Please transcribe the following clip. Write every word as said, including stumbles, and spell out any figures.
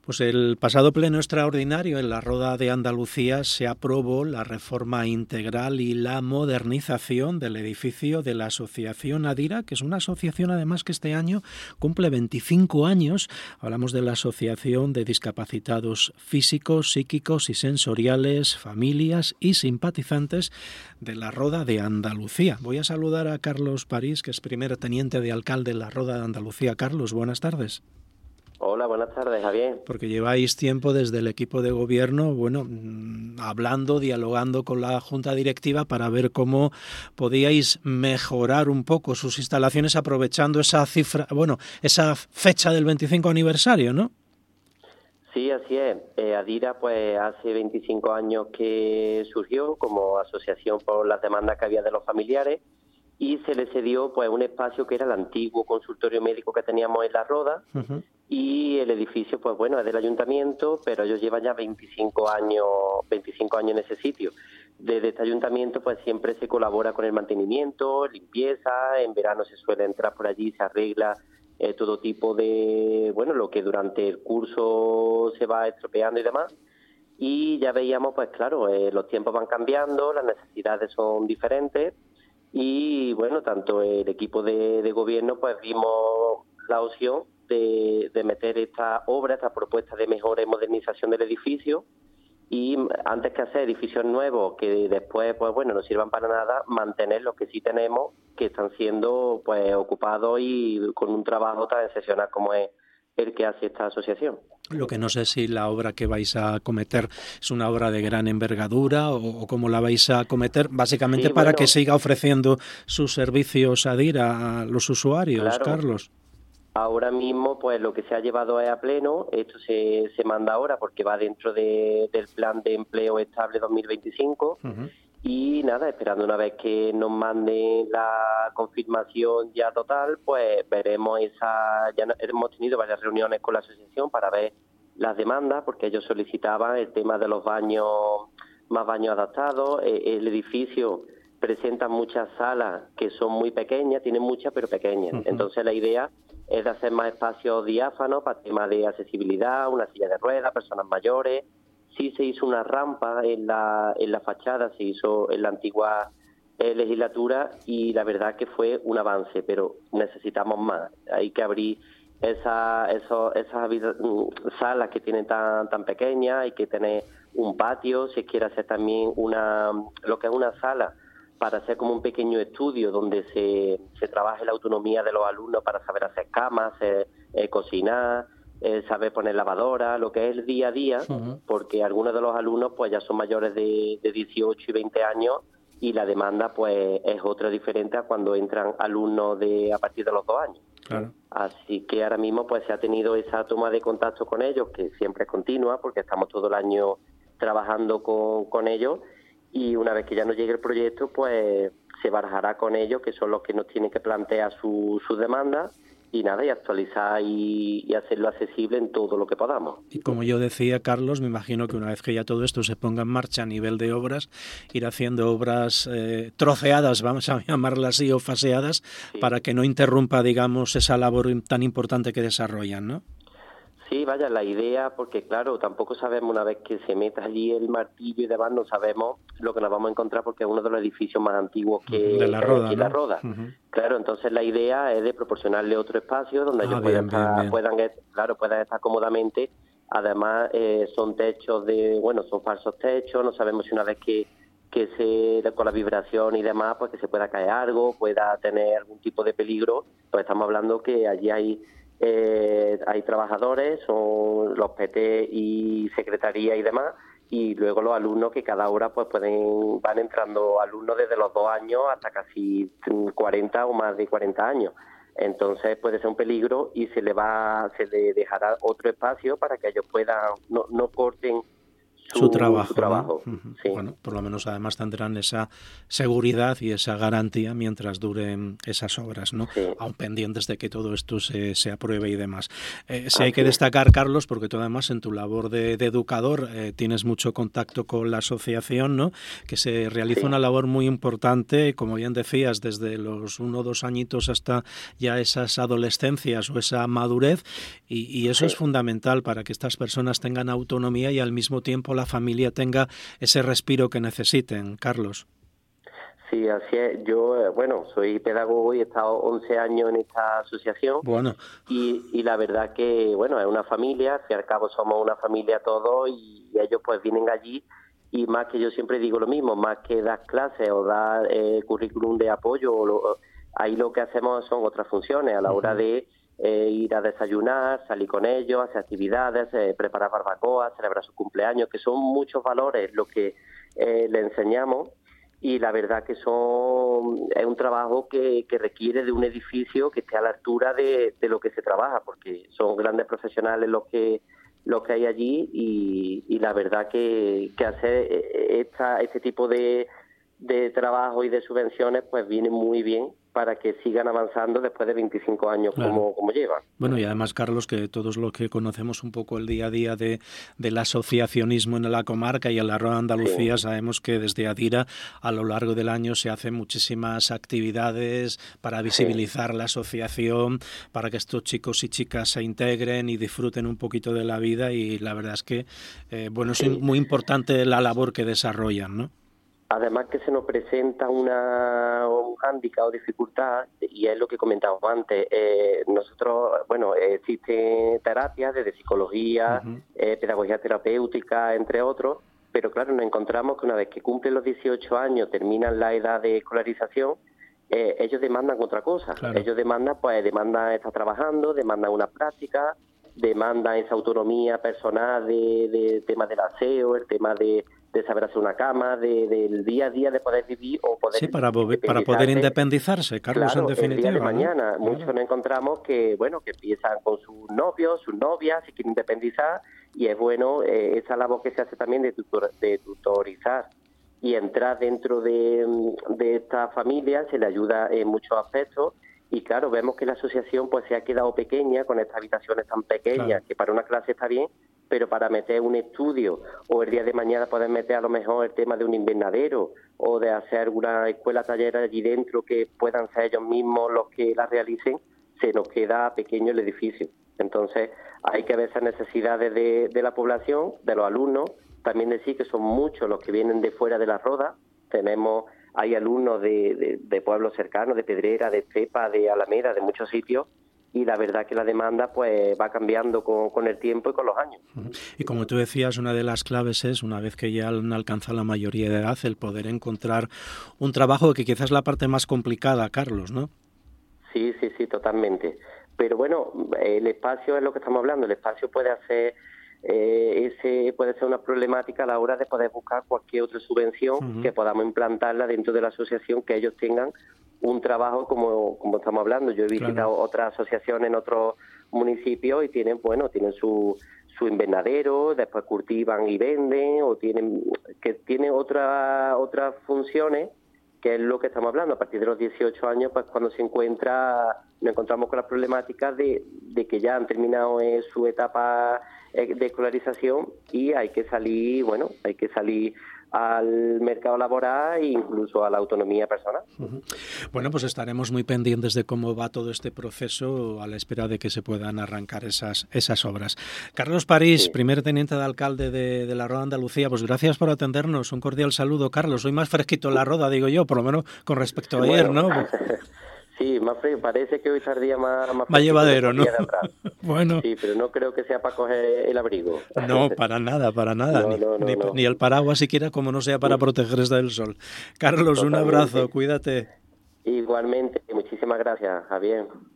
Pues el pasado pleno extraordinario en la Roda de Andalucía se aprobó la reforma integral y la modernización del edificio de la Asociación Adira, que es una asociación además que este año cumple veinticinco años. Hablamos de la Asociación de Discapacitados Físicos, Psíquicos y Sensoriales, Familias y Simpatizantes de la Roda de Andalucía. Voy a saludar a Carlos París, que es primer teniente de alcalde de la Roda de Andalucía. Carlos, buenas tardes. Hola, buenas tardes, Javier. Porque lleváis tiempo desde el equipo de gobierno, bueno, hablando, dialogando con la Junta Directiva para ver cómo podíais mejorar un poco sus instalaciones aprovechando esa cifra, bueno, esa fecha del veinticinco aniversario, ¿no? Sí, así es. Eh, Adira, pues hace veinticinco años que surgió como asociación por las demandas que había de los familiares y se le cedió pues un espacio que era el antiguo consultorio médico que teníamos en La Roda. Uh-huh. Y el edificio, pues bueno, es del ayuntamiento, pero ellos llevan ya veinticinco años, veinticinco años en ese sitio. Desde este ayuntamiento, pues siempre se colabora con el mantenimiento, limpieza, en verano se suele entrar por allí, se arregla eh, todo tipo de, bueno, lo que durante el curso se va estropeando y demás. Y ya veíamos, pues claro, eh, los tiempos van cambiando, las necesidades son diferentes y, bueno, tanto el equipo de, de gobierno, pues vimos la opción De, de meter esta obra, esta propuesta de mejora y modernización del edificio y antes que hacer edificios nuevos que después pues bueno no sirvan para nada, mantener los que sí tenemos que están siendo pues ocupados y con un trabajo tan excepcional como es el que hace esta asociación. Lo que no sé si la obra que vais a cometer es una obra de gran envergadura o, o cómo la vais a cometer, básicamente sí, para bueno, que siga ofreciendo sus servicios ADIRA a los usuarios, claro. Carlos. Ahora mismo, pues lo que se ha llevado es a pleno, esto se, se manda ahora porque va dentro de, del Plan de Empleo Estable dos mil veinticinco uh-huh. Y nada, esperando una vez que nos manden la confirmación ya total, pues veremos esa, ya hemos tenido varias reuniones con la asociación para ver las demandas, porque ellos solicitaban el tema de los baños, más baños adaptados, el edificio presenta muchas salas que son muy pequeñas, tienen muchas pero pequeñas, uh-huh. Entonces la idea es de hacer más espacios diáfanos para temas de accesibilidad, una silla de ruedas, personas mayores. Sí se hizo una rampa en la en la fachada, se hizo en la antigua eh, legislatura y la verdad que fue un avance, pero necesitamos más. Hay que abrir esa, eso, esas salas que tienen tan tan pequeñas, hay que tener un patio, se quiere hacer también una lo que es una sala para hacer como un pequeño estudio donde se, se trabaje la autonomía de los alumnos para saber hacer camas, eh, eh, cocinar, eh, saber poner lavadora, lo que es el día a día, uh-huh. Porque algunos de los alumnos pues ya son mayores de, de dieciocho y veinte años y la demanda pues es otra diferente a cuando entran alumnos de a partir de los dos años. Claro. Así que ahora mismo pues se ha tenido esa toma de contacto con ellos, que siempre es continua porque estamos todo el año trabajando con, con ellos. Y una vez que ya nos llegue el proyecto, pues se barajará con ellos, que son los que nos tienen que plantear sus su demandas y nada, y actualizar y, y hacerlo accesible en todo lo que podamos. Y como yo decía, Carlos, me imagino que una vez que ya todo esto se ponga en marcha a nivel de obras, ir haciendo obras eh, troceadas, vamos a llamarlas así, o faseadas, sí. Para que no interrumpa, digamos, esa labor tan importante que desarrollan, ¿no? Sí, vaya, la idea, porque claro, tampoco sabemos una vez que se meta allí el martillo y demás, no sabemos lo que nos vamos a encontrar porque es uno de los edificios más antiguos que, de la que Roda, hay aquí en ¿no? La Roda. Uh-huh. Claro, entonces la idea es de proporcionarle otro espacio donde ah, ellos bien, puedan, estar, bien, bien. puedan, claro, puedan estar cómodamente. Además, eh, son techos de, bueno, son falsos techos, no sabemos si una vez que que se con la vibración y demás, pues que se pueda caer algo, pueda tener algún tipo de peligro, pues estamos hablando que allí hay Eh, hay trabajadores, son los P T y secretaría y demás, y luego los alumnos que cada hora pues pueden van entrando alumnos desde los dos años hasta casi cuarenta o más de cuarenta años. Entonces puede ser un peligro y se le va se le dejará otro espacio para que ellos puedan no, no corten su, su trabajo. Su trabajo ¿no? Uh-huh. Sí. Bueno, por lo menos además tendrán esa seguridad y esa garantía mientras duren esas obras, ¿no? Sí. Aún pendientes de que todo esto se, se apruebe y demás. Eh, sí hay que destacar, Carlos, porque tú además en tu labor de, de educador eh, tienes mucho contacto con la asociación, ¿no? Que se realiza sí. una labor muy importante, como bien decías, desde los uno o dos añitos hasta ya esas adolescencias o esa madurez, y, y eso sí. es fundamental para que estas personas tengan autonomía y al mismo tiempo la familia tenga ese respiro que necesiten. Carlos. Sí, así es. Yo, bueno, soy pedagogo y he estado once años en esta asociación. Bueno. Y, y la verdad que, bueno, es una familia, al fin y al cabo somos una familia todos y ellos pues vienen allí y más que yo siempre digo lo mismo, más que dar clases o dar eh, currículum de apoyo, o lo, ahí lo que hacemos son otras funciones a la hora de eh, ir a desayunar, salir con ellos, hacer actividades, eh, preparar barbacoa, celebrar sus cumpleaños, que son muchos valores lo que eh, le enseñamos. Y la verdad que son es un trabajo que, que requiere de un edificio que esté a la altura de, de lo que se trabaja, porque son grandes profesionales los que los que hay allí y, y la verdad que, que hacer esta, este tipo de, de trabajo y de subvenciones pues viene muy bien para que sigan avanzando después de veinticinco años claro. como, como llevan. Bueno, y además, Carlos, que todos los que conocemos un poco el día a día de del asociacionismo en la comarca y en la Roda de Andalucía, sí. sabemos que desde Adira a lo largo del año se hacen muchísimas actividades para visibilizar sí. la asociación, para que estos chicos y chicas se integren y disfruten un poquito de la vida, y la verdad es que, eh, bueno, sí. es muy importante la labor que desarrollan, ¿no? Además que se nos presenta una, un hándicap o dificultad, y es lo que comentábamos antes. Eh, nosotros, bueno, existen terapias desde psicología, uh-huh. eh, pedagogía terapéutica, entre otros, pero claro, nos encontramos que una vez que cumplen los dieciocho años, terminan la edad de escolarización, eh, ellos demandan otra cosa. Claro. Ellos demandan, pues, demandan estar trabajando, demandan una práctica, demandan esa autonomía personal de, de tema del aseo, el tema de de saber hacer una cama, de, del día a día de poder vivir o poder sí, para, para poder independizarse, Carlos, claro, en definitiva. El día de mañana, ¿no? Muchos claro. nos encontramos que, bueno, que empiezan con sus novios, sus novias, se quieren independizar, y es bueno eh, esa labor que se hace también de, tutor, de tutorizar y entrar dentro de, de esta familia, se le ayuda en muchos aspectos. Y claro, vemos que la asociación pues se ha quedado pequeña, con estas habitaciones tan pequeñas, claro. que para una clase está bien, pero para meter un estudio o el día de mañana poder meter a lo mejor el tema de un invernadero o de hacer alguna escuela taller allí dentro que puedan ser ellos mismos los que la realicen, se nos queda pequeño el edificio. Entonces hay que ver esas necesidades de, de la población, de los alumnos. También decir que son muchos los que vienen de fuera de la Roda. Tenemos, hay alumnos de, de, de pueblos cercanos, de Pedrera, de Estepa, de Alameda, de muchos sitios. Y la verdad que la demanda pues va cambiando con, con el tiempo y con los años. Y como tú decías, una de las claves es, una vez que ya han alcanzado la mayoría de edad, el poder encontrar un trabajo, que quizás es la parte más complicada, Carlos, ¿no? Sí, sí, sí, totalmente. Pero bueno, el espacio es lo que estamos hablando. El espacio puede hacer, eh, ese puede ser una problemática a la hora de poder buscar cualquier otra subvención uh-huh. que podamos implantarla dentro de la asociación, que ellos tengan un trabajo como, como estamos hablando. Yo he visitado claro. otras asociaciones en otros municipios y tienen, bueno, tienen su, su invernadero, después cultivan y venden, o tienen que tienen otra, otras funciones, que es lo que estamos hablando. A partir de los dieciocho años, pues cuando se encuentra, nos encontramos con las problemáticas de, de que ya han terminado eh, su etapa eh, de escolarización y hay que salir, bueno, hay que salir al mercado laboral e incluso a la autonomía personal. Uh-huh. Bueno, pues estaremos muy pendientes de cómo va todo este proceso a la espera de que se puedan arrancar esas esas obras. Carlos París, sí. primer teniente de alcalde de, de la Roda de Andalucía, pues gracias por atendernos. Un cordial saludo, Carlos. Hoy más fresquito en la Roda, digo yo, por lo menos con respecto a bueno, ayer, ¿no? Sí, más frío. Parece que hoy está el día más, más, más llevadero, ¿no? Bueno. Sí, pero no creo que sea para coger el abrigo. No, para nada, para nada. No, ni, no, no, ni, no. ni el paraguas siquiera, como no sea para protegerse del sol. Carlos, totalmente. Un abrazo, cuídate. Igualmente, muchísimas gracias, Javier.